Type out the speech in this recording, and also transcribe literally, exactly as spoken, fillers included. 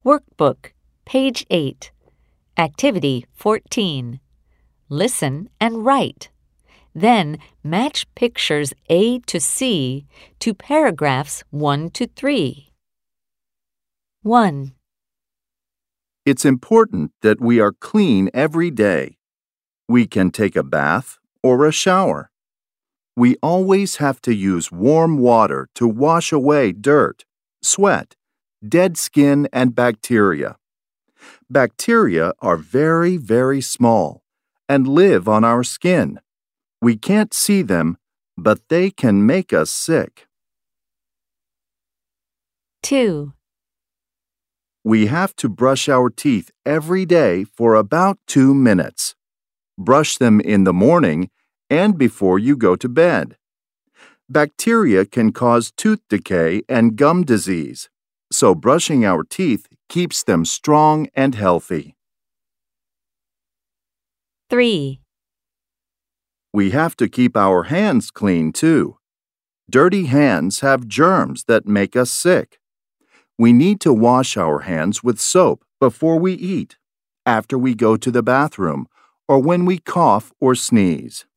Workbook, page eight. Activity fourteen. Listen and write. Then match pictures A to C to paragraphs one to three. one. It's important that we are clean every day. We can take a bath or a shower. We always have to use warm water to wash away dirt, sweat, dead skin, and bacteria. Bacteria are very, very small and live on our skin. We can't see them, but they can make us sick. two. We have to brush our teeth every day for about two minutes. Brush them in the morning and before you go to bed. Bacteria can cause tooth decay and gum disease, so brushing our teeth keeps them strong and healthy. three. We have to keep our hands clean too. Dirty hands have germs that make us sick. We need to wash our hands with soap before we eat, after we go to the bathroom, or when we cough or sneeze.